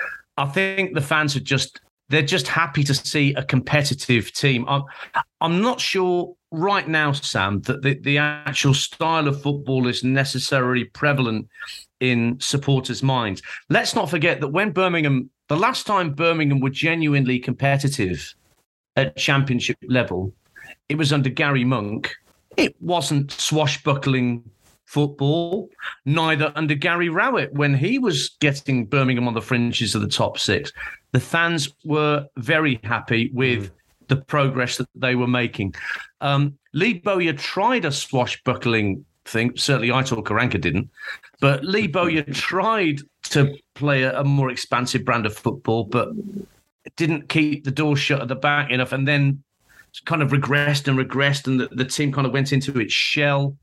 I think the fans are just, they're just happy to see a competitive team. I'm, I'm not sure right now, Sam, that the, the actual style of football is necessarily prevalent in supporters' minds. Let's not forget that when Birmingham, the last time Birmingham were genuinely competitive at championship level, it was under Gary Monk. It wasn't swashbuckling football, neither under Gary Rowett when he was getting Birmingham on the fringes of the top six. The fans were very happy with mm. the progress that they were making. Um, Lee Bowyer tried a swashbuckling thing. Certainly Aitor Karanka didn't. But Lee Bowyer tried to play a, a more expansive brand of football, but didn't keep the door shut at the back enough, and then kind of regressed and regressed, and the, the team kind of went into its shell.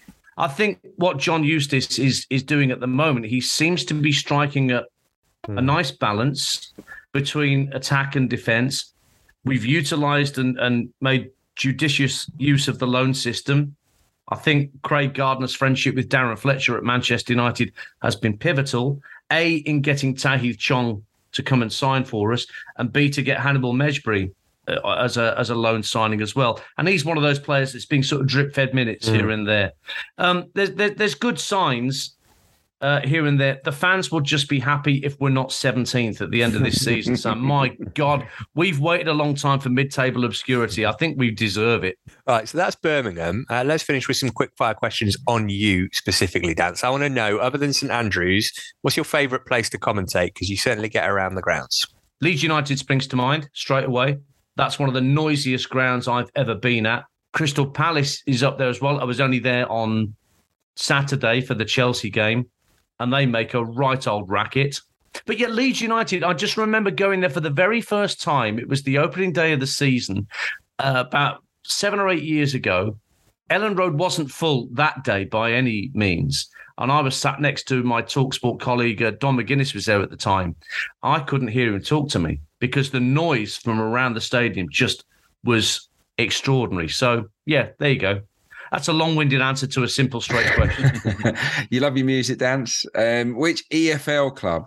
I think what John Eustace is is doing at the moment, he seems to be striking a, mm. a nice balance between attack and defence. We've utilised and, and made judicious use of the loan system. I think Craig Gardner's friendship with Darren Fletcher at Manchester United has been pivotal, A, in getting Tahith Chong to come and sign for us, and B, to get Hannibal Mejbri uh, as a as a loan signing as well. And he's one of those players that's being sort of drip-fed minutes mm. here and there. Um, there's, there, there's good signs uh, here and there. The fans will just be happy if we're not seventeenth at the end of this season. So, my God, we've waited a long time for mid-table obscurity. I think we deserve it. All right, so that's Birmingham. Uh, let's finish with some quick-fire questions on you specifically, Dan. So I want to know, other than St Andrews, what's your favourite place to commentate? Because you certainly get around the grounds. Leeds United springs to mind straight away. That's one of the noisiest grounds I've ever been at. Crystal Palace is up there as well. I was only there on Saturday for the Chelsea game, and they make a right old racket. But yet Leeds United, I just remember going there for the very first time. It was the opening day of the season, uh, about seven or eight years ago. Ellen Road wasn't full that day by any means. And I was sat next to my TalkSport colleague, uh, Don McGuinness was there at the time. I couldn't hear him talk to me because the noise from around the stadium just was extraordinary. So, yeah, there you go. That's a long-winded answer to a simple, straight question. You love your music, dance. Um, which E F L club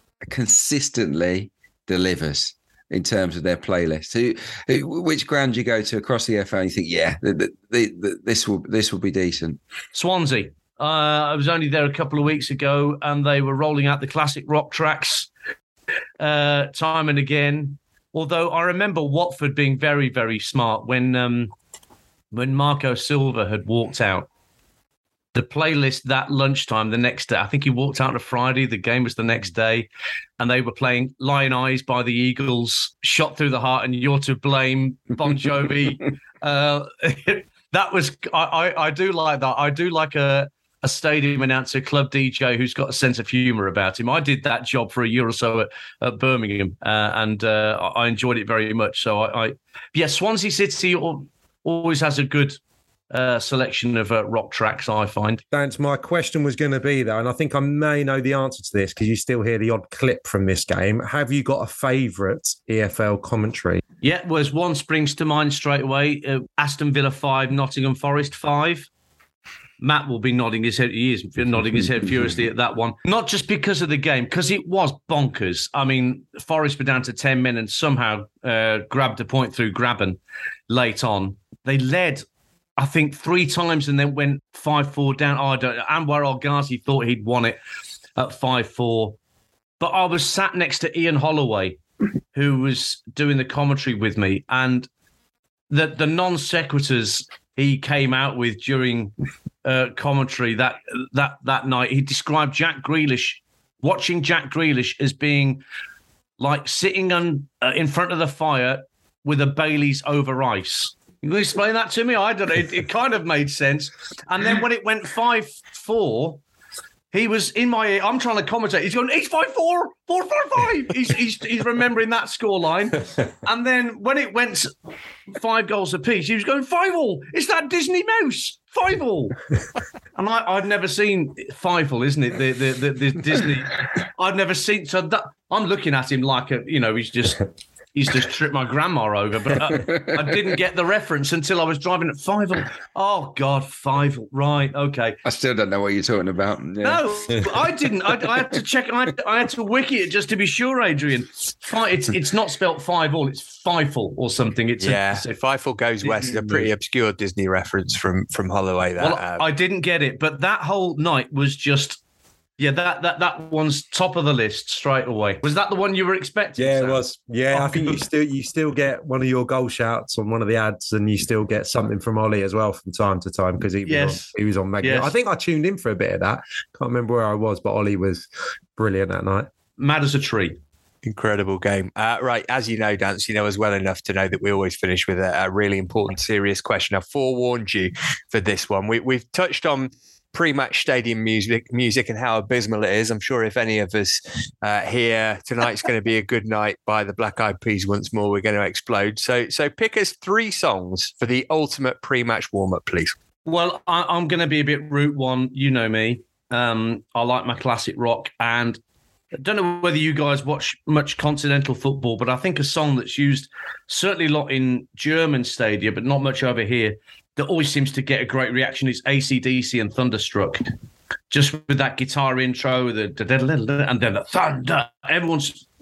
consistently delivers in terms of their playlist? Who, who, which ground do you go to across the E F L and you think, yeah, the, the, the, this will this will be decent? Swansea. Uh, I was only there a couple of weeks ago, and they were rolling out the classic rock tracks uh, time and again. Although I remember Watford being very, very smart when um, when Marco Silva had walked out. The playlist that lunchtime the next day, I think he walked out on a Friday, the game was the next day, and they were playing Lion Eyes by the Eagles, Shot Through the Heart and You're to Blame, Bon Jovi. uh, that was, I, I, I do like that. I do like a, a stadium announcer, club D J who's got a sense of humour about him. I did that job for a year or so at, at Birmingham, uh, and uh, I enjoyed it very much. So, I, I yeah, Swansea City always has a good uh, selection of uh, rock tracks, I find. Dance, my question was going to be, though, and I think I may know the answer to this because you still hear the odd clip from this game. Have you got a favourite E F L commentary? Yeah, well, there's one springs to mind straight away. Uh, Aston Villa five, Nottingham Forest five. Matt will be nodding his head. He is nodding his head furiously at that one. Not just because of the game, because it was bonkers. I mean, Forest were down to ten men and somehow uh, grabbed a point through Graben late on. They led, I think, three times and then went five four down. Oh, I don't know. Anwar El-Ghazi thought he'd won it at five four. But I was sat next to Ian Holloway, who was doing the commentary with me, and the, the non-sequiturs he came out with during uh, commentary that that that night. He described Jack Grealish, watching Jack Grealish as being like sitting on, uh, in front of the fire with a Baileys over ice. You can explain that to me? I don't know. It, it kind of made sense. And then when it went five four, he was in my ear. I'm trying to commentate. He's going, it's five four, four four five. He's, he's, he's remembering that scoreline. And then when it went five goals apiece, he was going, five all. It's that Disney mouse. Five all. And I, I'd never seen five all, isn't it? The, the, the, the Disney. I've never seen. So that, I'm looking at him like a, you know, he's just. He's just tripped my grandma over, but I, I didn't get the reference until I was driving at five. Oh, God, five. Right, okay. I still don't know what you're talking about. Yeah. No, I didn't. I, I had to check. I had, I had to wiki it just to be sure, Adrian. It's it's not spelt five all. It's fifle or something. It's yeah, a, Fifle Goes West is a pretty obscure Disney reference from, from Holloway. That, well, um, I didn't get it, but that whole night was just... Yeah, that, that that one's top of the list straight away. Was that the one you were expecting? Yeah, Sam? it was. Yeah, oh, I think you still you still get one of your goal shouts on one of the ads, and you still get something from Ollie as well from time to time because he was yes. on, he was on Magnet. Yes. I think I tuned in for a bit of that. Can't remember where I was, but Ollie was brilliant that night. Mad as a tree. Incredible game. Uh, right, as you know, Dance, you know as well enough to know that we always finish with a, a really important, serious question. I've forewarned you for this one. We, we've touched on pre-match stadium music music and how abysmal it is. I'm sure if any of us uh, here tonight's going to be a good night by the Black Eyed Peas once more, we're going to explode. So so pick us three songs for the ultimate pre-match warm-up, please. Well, I, I'm going to be a bit Route One. You know me. Um, I like my classic rock, and I don't know whether you guys watch much continental football, but I think a song that's used certainly a lot in German stadia, but not much over here, that always seems to get a great reaction is A C D C and Thunderstruck. Just with that guitar intro, the and then the thunder, everyone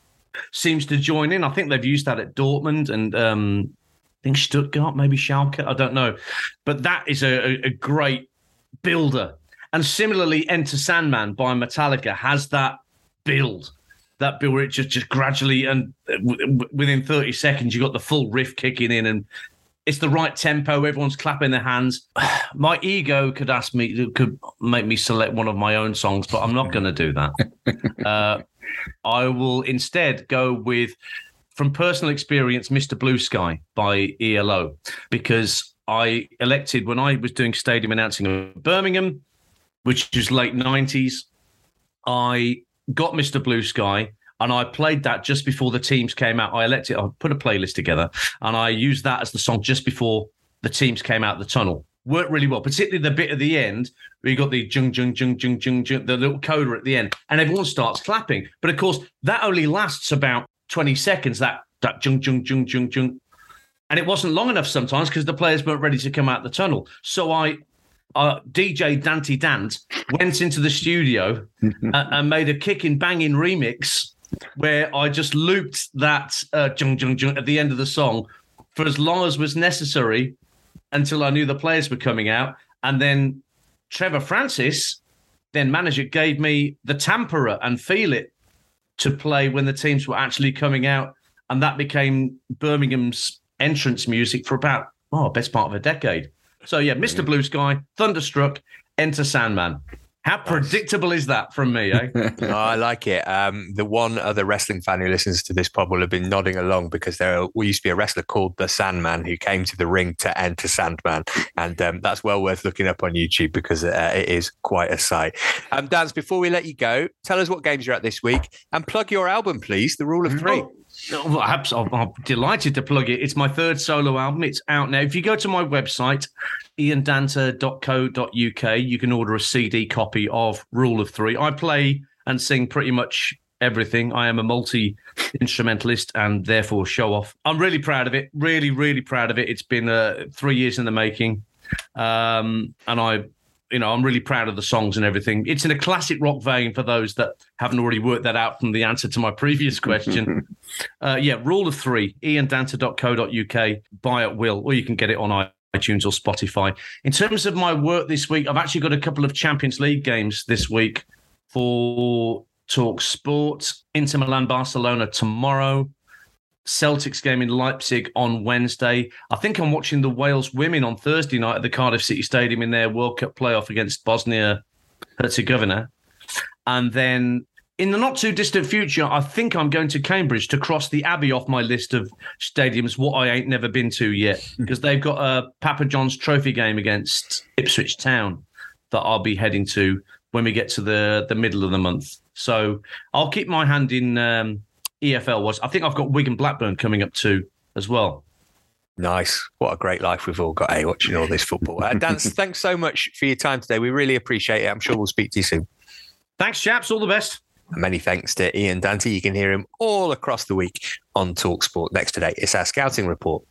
seems to join in. I think they've used that at Dortmund and um, I think Stuttgart, maybe Schalke, I don't know. But that is a, a great builder. And similarly, Enter Sandman by Metallica has that build. That build where it just, just gradually and w- within thirty seconds, you got the full riff kicking in and it's the right tempo. Everyone's clapping their hands. My ego could ask me, could make me select one of my own songs, but I'm not going to do that. uh, I will instead go with, from personal experience, Mister Blue Sky by E L O, because I elected when I was doing stadium announcing in Birmingham, which was late nineties. I got Mister Blue Sky. And I played that just before the teams came out. I elected, I put a playlist together and I used that as the song just before the teams came out of the tunnel. Worked really well, particularly the bit at the end where you got the jung, jung, jung, jung, jung, jung, the little coda at the end, and everyone starts clapping. But of course, that only lasts about twenty seconds, that, that jung, jung, jung, jung, jung. And it wasn't long enough sometimes because the players weren't ready to come out the tunnel. So I, uh, D J Dante Dant went into the studio and, and made a kicking, banging remix where I just looped that uh, jung, jung, jung at the end of the song for as long as was necessary until I knew the players were coming out. And then Trevor Francis, then manager, gave me the Tamperer and Feel It to play when the teams were actually coming out. And that became Birmingham's entrance music for about, oh, best part of a decade. So, yeah, Mister Blue Sky, Thunderstruck, Enter Sandman. How predictable is that from me, eh? Oh, I like it. Um, the one other wrestling fan who listens to this pod will have been nodding along because there used to be a wrestler called the Sandman who came to the ring to enter Sandman. And um, that's well worth looking up on YouTube because uh, it is quite a sight. Um, Dance, before we let you go, tell us what games you're at this week and plug your album, please, The Rule of Three. Oh. Oh, I'm, I'm delighted to plug it. It's my third solo album. It's out now. If you go to my website, ian danter dot co dot uk, you can order a C D copy of Rule of Three. I play and sing pretty much everything. I am a multi-instrumentalist and therefore show off. I'm really proud of it. Really, really proud of it. It's been uh, three years in the making. Um, and I... You know, I'm really proud of the songs and everything. It's in a classic rock vein for those that haven't already worked that out from the answer to my previous question. uh, yeah, Rule of Three, ian danter dot co dot uk, buy at will, or you can get it on iTunes or Spotify. In terms of my work this week, I've actually got a couple of Champions League games this week for Talk Sport. Inter Milan, Barcelona tomorrow. Celtics game in Leipzig on Wednesday. I think I'm watching the Wales women on Thursday night at the Cardiff City Stadium in their World Cup playoff against Bosnia-Herzegovina. And then in the not too distant future, I think I'm going to Cambridge to cross the Abbey off my list of stadiums, what I ain't never been to yet, because they've got a Papa John's trophy game against Ipswich Town that I'll be heading to when we get to the, the middle of the month. So I'll keep my hand in um, E F L. I think I've got Wigan Blackburn coming up too as well. Nice. What a great life we've all got, eh, watching all this football. Uh, Dan, thanks so much for your time today. We really appreciate it. I'm sure we'll speak to you soon. Thanks, chaps. All the best. And many thanks to Ian Dante. You can hear him all across the week on TalkSport. Next today, it's our scouting report.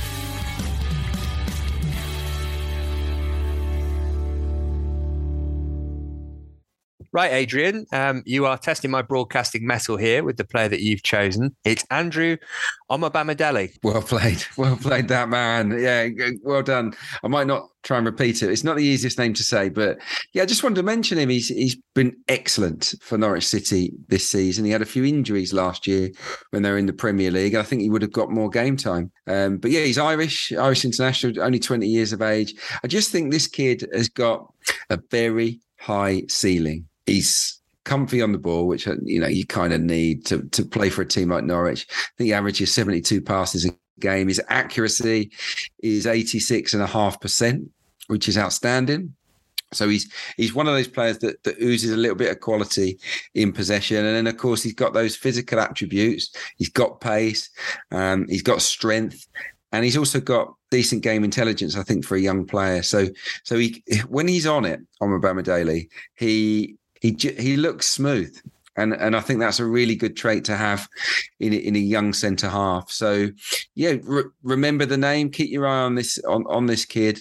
Right, Adrian, um, you are testing my broadcasting mettle here with the player that you've chosen. It's Andrew Omobamidele. Well played. Well played, that man. Yeah, well done. I might not try and repeat it. It's not the easiest name to say, but yeah, I just wanted to mention him. He's He's been excellent for Norwich City this season. He had a few injuries last year when they were in the Premier League. I think he would have got more game time. Um, but yeah, he's Irish, Irish international, only twenty years of age. I just think this kid has got a very high ceiling. He's comfy on the ball, which, you know, you kind of need to, to play for a team like Norwich. I think he averages seventy-two passes a game. His accuracy is eighty-six point five percent, which is outstanding. So he's he's one of those players that, that oozes a little bit of quality in possession. And then, of course, he's got those physical attributes. He's got pace. Um, he's got strength. And he's also got decent game intelligence, I think, for a young player. So so he when he's on it, on Omobamidele, he... He he looks smooth, and and I think that's a really good trait to have in in a young centre half. So yeah, re- remember the name. Keep your eye on this on, on this kid.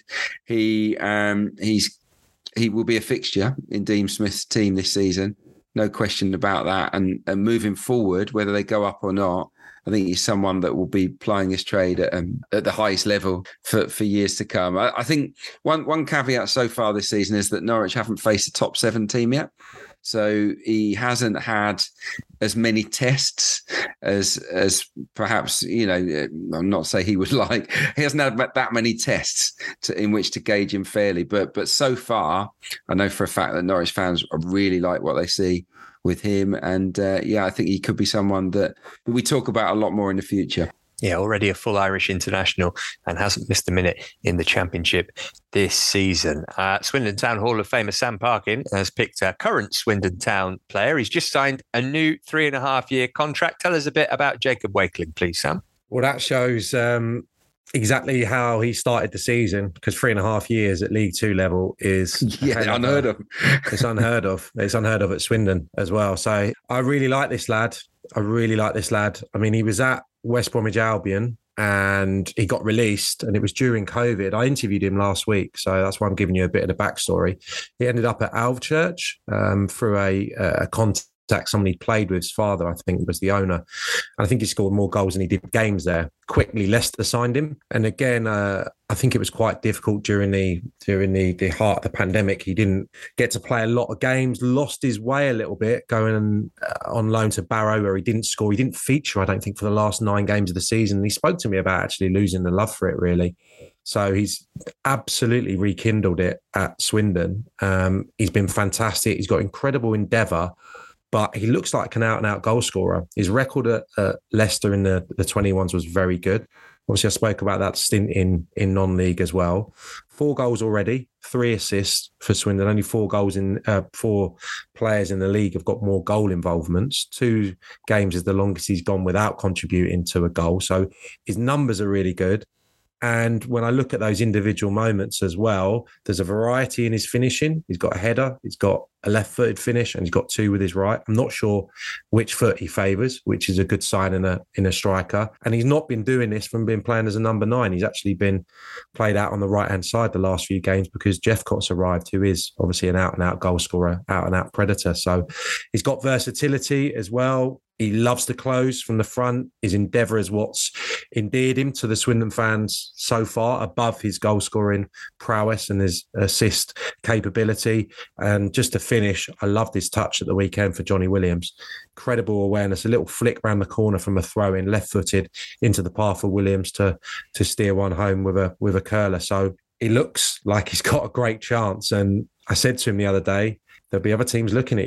He um he's he will be a fixture in Dean Smith's team this season, no question about that. And and moving forward, whether they go up or not, I think he's someone that will be plying his trade at, um, at the highest level for, for years to come. I, I think one one caveat so far this season is that Norwich haven't faced a top seven team yet. So he hasn't had as many tests as as perhaps, you know, I'm not saying he would like. He hasn't had that many tests to, in which to gauge him fairly. But but so far, I know for a fact that Norwich fans really like what they see with him. And uh, yeah, I think he could be someone that we talk about a lot more in the future. Yeah, already a full Irish international and hasn't missed a minute in the Championship this season. Uh, Swindon Town Hall of Famer Sam Parkin has picked a current Swindon Town player. He's just signed a new three and a half year contract. Tell us a bit about Jacob Wakeling, please, Sam. Well, that shows um, exactly how he started the season, because three and a half years at League Two level is yeah, unheard of. It's unheard of. It's unheard of at Swindon as well. So I really like this lad. I really like this lad. I mean, he was at West Bromwich Albion and he got released, and it was during COVID. I interviewed him last week, so that's why I'm giving you a bit of the backstory. He ended up at Alvechurch um, through a, a contact someone he played with. His father, I think, was the owner. And I think he scored more goals than he did games there. Quickly, Leicester signed him, and again, uh, I think it was quite difficult during the during the, the heart of the pandemic. He didn't get to play a lot of games, lost his way a little bit, going uh, on loan to Barrow, where he didn't score. He didn't feature, I don't think, for the last nine games of the season. And he spoke to me about actually losing the love for it, really. So he's absolutely rekindled it at Swindon. Um, he's been fantastic. He's got incredible endeavour, but he looks like an out-and-out goal scorer. His record at uh, Leicester in the, the twenty-ones was very good. Obviously, I spoke about that stint in, in non-league as well. Four goals already, three assists for Swindon. Only four goals in uh, four players in the league have got more goal involvements. Two games is the longest he's gone without contributing to a goal. So his numbers are really good. And when I look at those individual moments as well, there's a variety in his finishing. He's got a header, he's got a left-footed finish, and he's got two with his right. I'm not sure which foot he favours, which is a good sign in a in a striker. And he's not been doing this from being playing as a number nine. He's actually been played out on the right-hand side the last few games because Jephcott's arrived, who is obviously an out-and-out goal scorer, out-and-out predator. So he's got versatility as well. He loves to close from the front. His endeavour is what's endeared him to the Swindon fans so far, above his goal-scoring prowess and his assist capability. And just to finish, I loved his touch at the weekend for Johnny Williams. Incredible awareness, a little flick round the corner from a throw-in, left-footed into the path for Williams to to steer one home with a with a curler. So he looks like he's got a great chance. And I said to him the other day, there'll be other teams looking at you.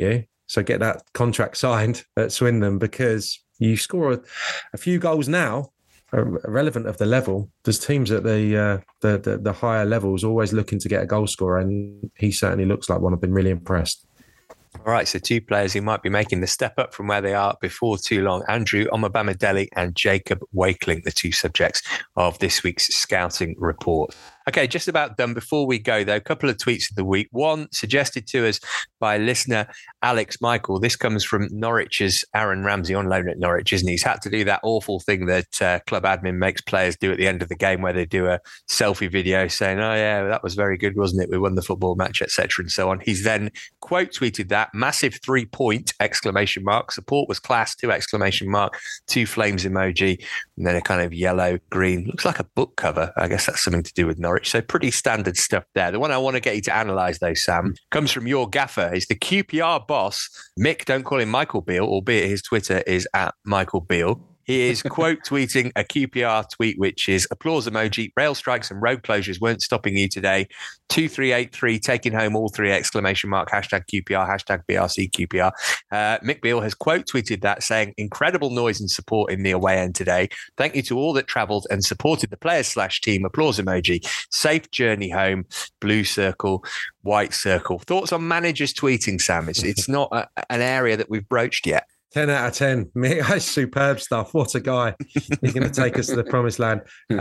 So get that contract signed at Swindon, because you score a, a few goals now, irrelevant of the level. There's teams at the, uh, the the the higher levels always looking to get a goal scorer, and he certainly looks like one. I've been really impressed. All right, so two players who might be making the step up from where they are before too long. Andrew Omobamidele and Jacob Wakeling, the two subjects of this week's scouting report. Okay, just about done. Before we go, though, a couple of tweets of the week. One suggested to us by listener Alex Michael. This comes from Norwich's Aaron Ramsey, on loan at Norwich, isn't he? He's had to do that awful thing that uh, club admin makes players do at the end of the game, where they do a selfie video saying, oh, yeah, that was very good, wasn't it? We won the football match, et cetera, and so on. He's then quote tweeted that, massive three-point, exclamation mark, support was class, two exclamation mark, two flames emoji, and then a kind of yellow, green, looks like a book cover. I guess that's something to do with Norwich. So pretty standard stuff there. The one I want to get you to analyse, though, Sam, comes from your gaffer. Is the Q P R boss, Mick, don't call him Michael Beale, albeit his Twitter is at Michael Beale. He is quote tweeting a Q P R tweet, which is applause emoji, rail strikes and road closures weren't stopping you today. two three eight three, taking home all three, exclamation mark, hashtag Q P R, hashtag B R C Q P R. Uh, Mick Beale has quote tweeted that, saying, incredible noise and support in the away end today. Thank you to all that travelled and supported the players slash team. Applause emoji. Safe journey home. Blue circle, white circle. Thoughts on managers tweeting, Sam? It's, it's not a, an area that we've broached yet. ten out of ten. Me, that's superb stuff. What a guy. He's going to take us to the promised land.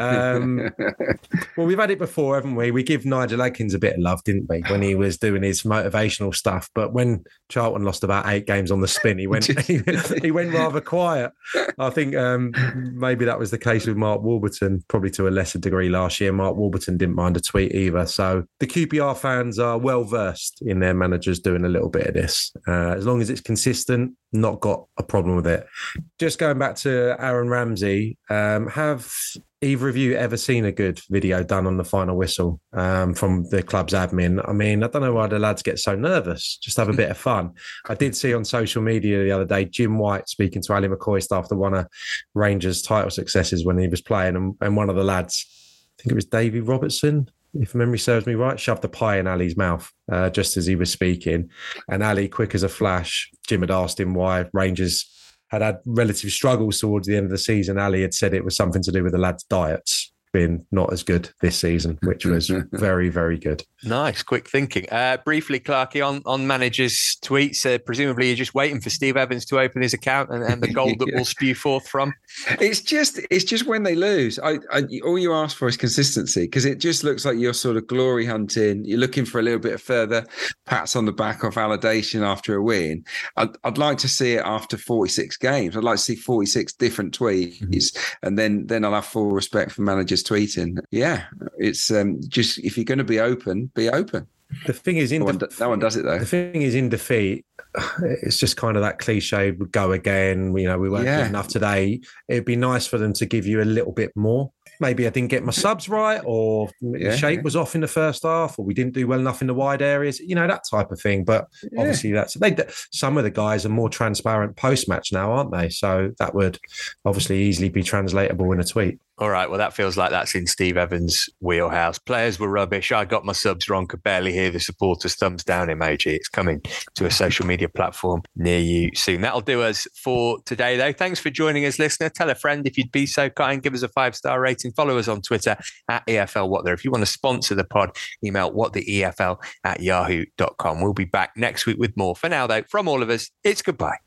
Um, well, we've had it before, haven't we? We give Nigel Adkins a bit of love, didn't we, when he was doing his motivational stuff. But when Charlton lost about eight games on the spin, he went he, he went rather quiet. I think um, maybe that was the case with Mark Warburton, probably to a lesser degree last year. Mark Warburton didn't mind a tweet either. So the Q P R fans are well versed in their managers doing a little bit of this. Uh, as long as it's consistent, not got a problem with it. Just going back to Aaron Ramsey, um, have either of you ever seen a good video done on the final whistle um, from the club's admin? I mean, I don't know why the lads get so nervous. Just have a bit of fun. I did see on social media the other day Jim White speaking to Ali McCoist after one of Rangers' title successes when he was playing, and, and one of the lads, I think it was Davy Robertson, if memory serves me right, shoved a pie in Ali's mouth uh, just as he was speaking. And Ali, quick as a flash, Jim had asked him why Rangers had had relative struggles towards the end of the season. Ali had said it was something to do with the lads' diets being not as good this season, which was very, very good. Nice, quick thinking. Uh, briefly, Clarky, on, on managers' tweets, uh, presumably you're just waiting for Steve Evans to open his account and, and the gold that yeah. will spew forth from. It's just it's just when they lose. I, I all you ask for is consistency, because it just looks like you're sort of glory hunting. You're looking for a little bit of further pats on the back or validation after a win. I'd, I'd like to see it after forty-six games. I'd like to see forty-six different tweets, mm-hmm. and then then I'll have full respect for managers tweeting. Yeah, it's um, just, if you're going to be open, be open. The thing is, in no, one, def- no one does it though. The thing is, in defeat, it's just kind of that cliche, we go again, you know, we weren't yeah. good enough today. It'd be nice for them to give you a little bit more. Maybe I didn't get my subs right, or yeah, the shape yeah. was off in the first half, or we didn't do well enough in the wide areas, you know, that type of thing. But yeah. obviously that's they, some of the guys are more transparent post-match now, aren't they? So that would obviously easily be translatable in a tweet. All right, well, that feels like that's in Steve Evans' wheelhouse. Players were rubbish. I got my subs wrong, could barely hear the supporters' thumbs down emoji. It's coming to a social media platform near you soon. That'll do us for today, though. Thanks for joining us, listener. Tell a friend if you'd be so kind. Give us a five-star rating. Follow us on Twitter at E F L What There. If you want to sponsor the pod, email whattheefl at yahoo dot com. We'll be back next week with more. For now, though, from all of us, it's goodbye.